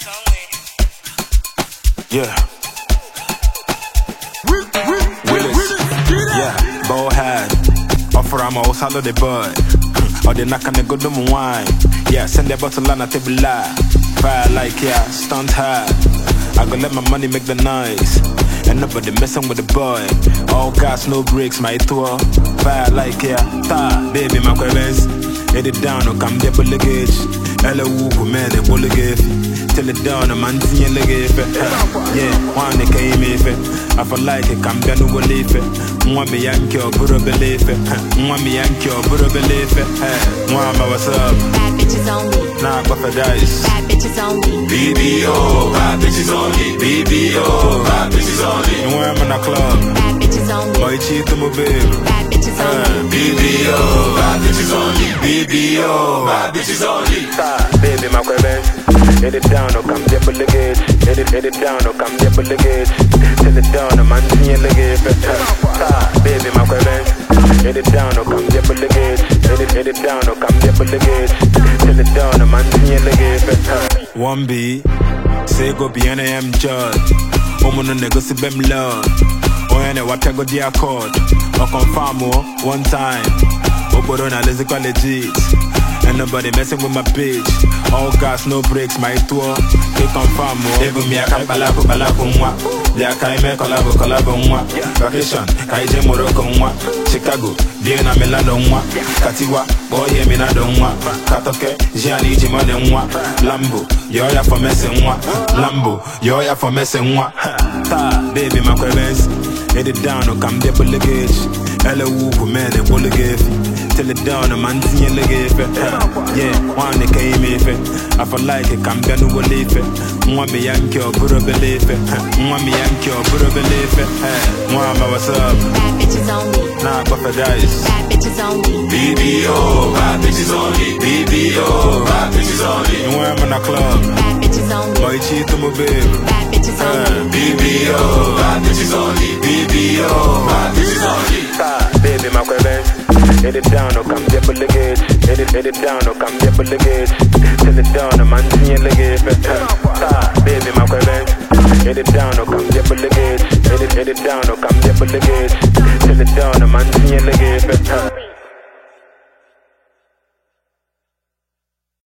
Yeah. Willis. Yeah. Ball head. Offer I'm all salad the bird. Or the knock on the good wine. Yeah, send the bottle on a table live. Fire like yeah, stunt hard. I go let my money make the noise. And nobody messing with the boy. All gas, no brakes, my tour. Fire like yeah, ta, baby, my queens. Hit it down, or come there, bullet gauge. Hello, man, a bullet gauge. Till it down, a man, see a leg. Yeah, one they came if it. I feel like it, come down to believe it. Mwami Yankee or Buru believe it. Mwami Yankee or Buru believe it. Mwama, what's up? Bad bitches only. Nah, Buffett dice. Bad bitches only. BBO, bad bitches only. BBO, bad bitches only. And where I'm in a club. Bad bitches only. Boy, cheat to my baby. Bad bitches only. BBO, bad bitches only. BBO, bad bitches only. Baby, my queens. Hit it down, or come there, bullet gauge. Hit it down, or come there, bullet gauge. Till it down, a man, see a leg. Baby, my queens. Hit it down, or come there, bullet gauge. Hit it down, or come there, bullet gauge. Till it down, a man, see a leg. 1B, say go be an AM judge. Woman on the go see them love. Oh, and what I go the accord. Or confirm one time. Oborona, let's go legit. And nobody messing with my bitch. All gas, no brakes, my tour. They confirm Ebu mi aka balabu mwa. Liaka ime kolabo mwa. Vacation, kaije Morocco mwa. Chicago, Vienna Milano mwa. Katiwa, boye minado mwa. Katoke, Gianni Jimone mwa. Lambo, yoya for messing mwa. Lambo, yoya for messing mwa. Ta, baby, my queens. Hit it down, or come there, bullet gauge. Hello, man, a bullet gauge. Till it down, a man, see a leg. Yeah, one they came if it. I feel like it, come down to believe it. Mwami Yankee or Buru believe it. Mwami Yankee or Buru believe it. Mwama, what's up? Bad bitches only. Nah, Buffett dice. Bad bitches only. BBO, bad bitches only. BBO, bad bitches only. And where I'm in a club. Bad bitches only. Boy, cheat to my baby. Bad bitches only. BBO, bad bitches only. BBO, bad bitches only. Baby, my queens. Hit it down, or come there, bullet gauge. Hit it down, or come there, bullet gauge. Till it down, a man, see a leg. Baby, my queens. Hit it down, or come there, bullet gauge. Hit it down, or come there, bullet gauge. Till it down, a man, see a leg.